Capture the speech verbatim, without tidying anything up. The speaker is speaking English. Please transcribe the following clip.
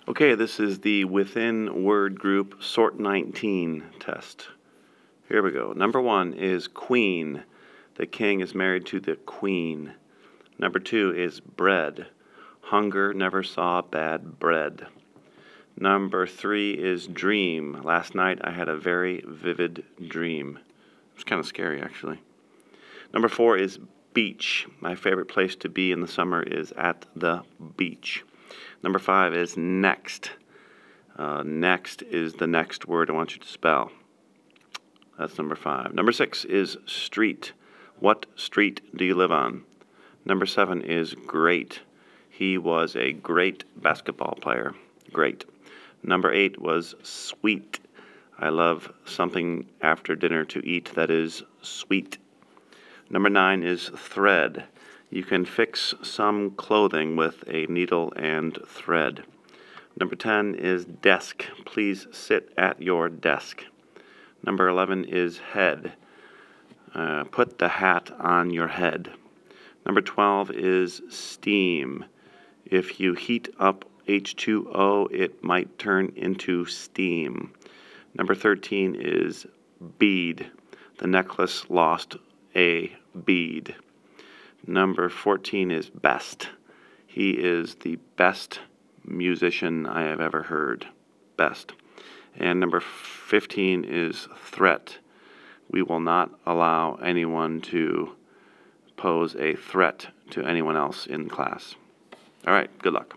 Okay, this is the within word group sort nineteen test. Here we go. Number one is queen. The king is married to the queen. Number two is bread. Hunger never saw bad bread. Number three is dream. Last night I had a very vivid dream. It was kind of scary, actually. Number four is beach. My favorite place to be in the summer is at the beach. Number five is next. Uh, next is the next word I want you to spell. That's number five. Number six is street. What street do you live on? Number seven is great. He was a great basketball player. Great. Number eight was sweet. I love something after dinner to eat that is sweet. Number nine is thread. You can fix some clothing with a needle and thread. Number ten is desk. Please sit at your desk. Number eleven is head. Uh, put the hat on your head. Number twelve is steam. If you heat up H two O, it might turn into steam. Number thirteen is bead. The necklace lost a bead. Number fourteen is best. He is the best musician I have ever heard. Best. And number fifteen is threat. We will not allow anyone to pose a threat to anyone else in class. All right, good luck.